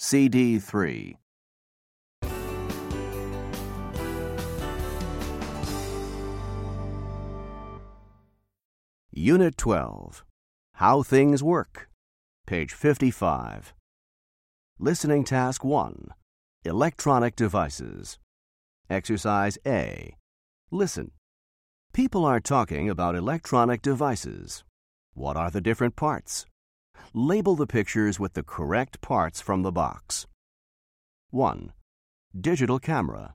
CD 3. Unit 12. How Things Work. Page 55. Listening Task 1. Electronic Devices. Exercise A. Listen. People are talking about electronic devices. What are the different parts? Label the pictures with the correct parts from the box. 1. Digital camera.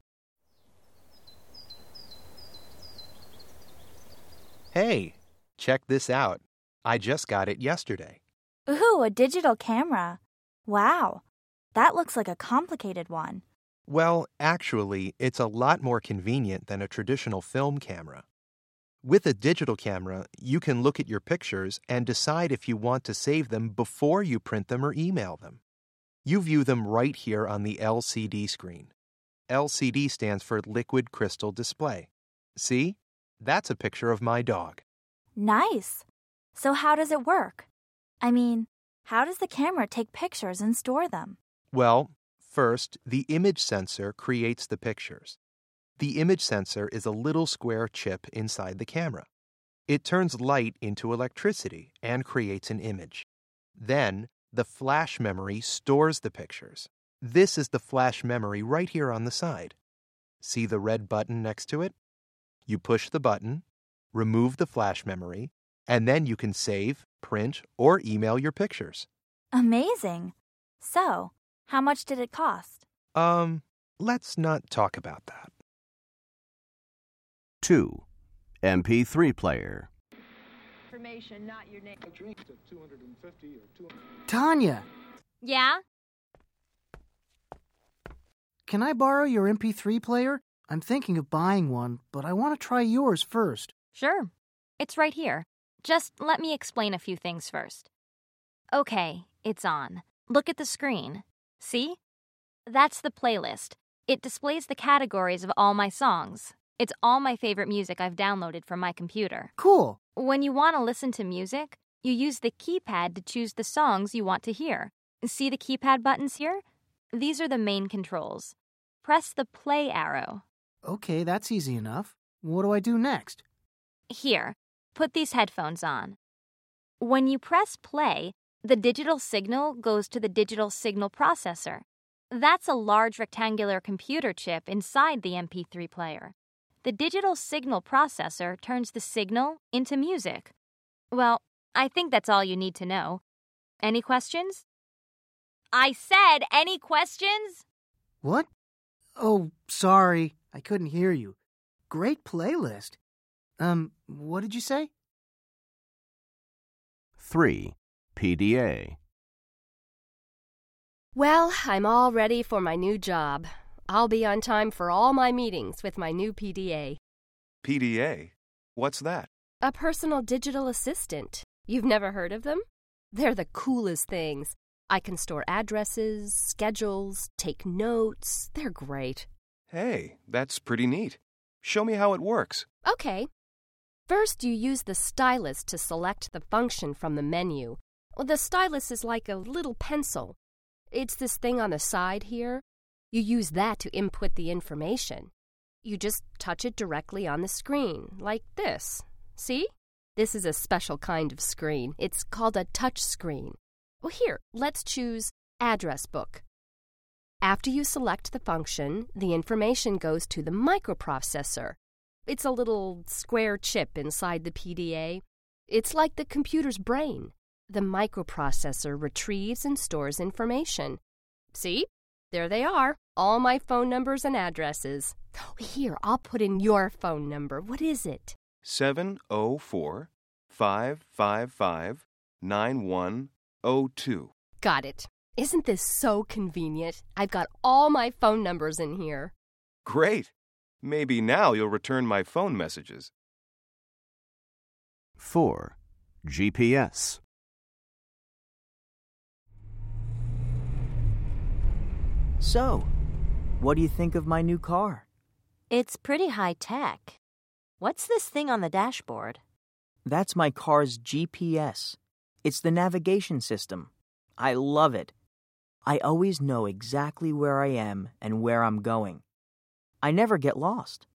Hey, check this out. I just got it yesterday. Ooh, a digital camera. Wow, that looks like a complicated one. Well, actually, it's a lot more convenient than a traditional film camera. With a digital camera, you can look at your pictures and decide if you want to save them before you print them or email them. You view them right here on the LCD screen. LCD stands for Liquid Crystal Display. See? That's a picture of my dog. Nice. So how does it work? I mean, how does the camera take pictures and store them? Well, first, the image sensor creates the pictures. The image sensor is a little square chip inside the camera. It turns light into electricity and creates an image. Then, the flash memory stores the pictures. This is the flash memory right here on the side. See the red button next to it? You push the button, remove the flash memory, and then you can save, print, or email your pictures. Amazing. So, how much did it cost? Let's not talk about that. 2. MP3 player. Tanya, Yeah? can I borrow your MP3 player? I'm thinking of buying one, but I want to try yours first. Sure. It's right here. Just let me explain a few things first. Okay, it's on. Look at the screen. See? That's the playlist. It displays the categories of all my songs. It's all my favorite music I've downloaded from my computer. Cool. When you want to listen to music, you use the keypad to choose the songs you want to hear. See the keypad buttons here? These are the main controls. Press the play arrow. Okay, that's easy enough. What do I do next? Here, put these headphones on. When you press play, the digital signal goes to the digital signal processor. That's a large rectangular computer chip inside the MP3 player. The digital signal processor turns the signal into music. Well, I think that's all you need to know. Any questions? I said, any questions? What? Oh, sorry. I couldn't hear you. Great playlist. What did you say? 3. PDA. Well, I'm all ready for my new job. I'll be on time for all my meetings with my new PDA. PDA? What's that? A personal digital assistant. You've never heard of them? They're the coolest things. I can store addresses, schedules, take notes. They're great. Hey, that's pretty neat. Show me how it works. Okay. First, you use the stylus to select the function from the menu. The stylus is like a little pencil. It's this thing on the side here. You use that to input the information. You just touch it directly on the screen, like this. See? This is a special kind of screen. It's called a touch screen. Well, here, let's choose Address Book. After you select the function, the information goes to the microprocessor. It's a little square chip inside the PDA. It's like the computer's brain. The microprocessor retrieves and stores information. See? There they are, all my phone numbers and addresses. Here, I'll put in your phone number. What is it? 704-555-9102. Got it. Isn't this so convenient? I've got all my phone numbers in here. Great. Maybe now you'll return my phone messages. 4. GPS. So, what do you think of my new car? It's pretty high-tech. What's this thing on the dashboard? That's my car's GPS. It's the navigation system. I love it. I always know exactly where I am and where I'm going. I never get lost.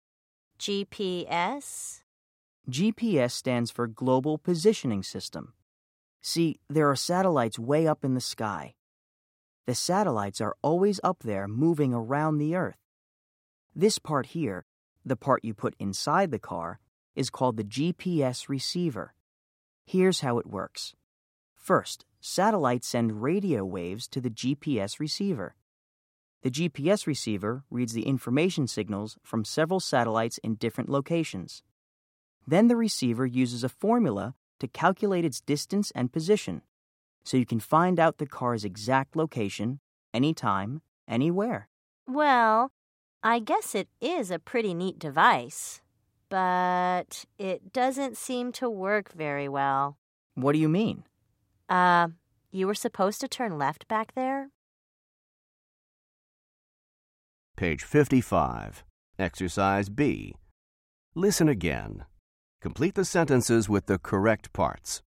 GPS? GPS stands for Global Positioning System. See, there are satellites way up in the sky. The satellites are always up there moving around the Earth. This part here, the part you put inside the car, is called the GPS receiver. Here's how it works. First, satellites send radio waves to the GPS receiver. The GPS receiver reads the information signals from several satellites in different locations. Then the receiver uses a formula to calculate its distance and position, so you can find out the car's exact location, anytime, anywhere. Well, I guess it is a pretty neat device, but it doesn't seem to work very well. What do you mean? You were supposed to turn left back there? Page 55. Exercise B. Listen again. Complete the sentences with the correct parts.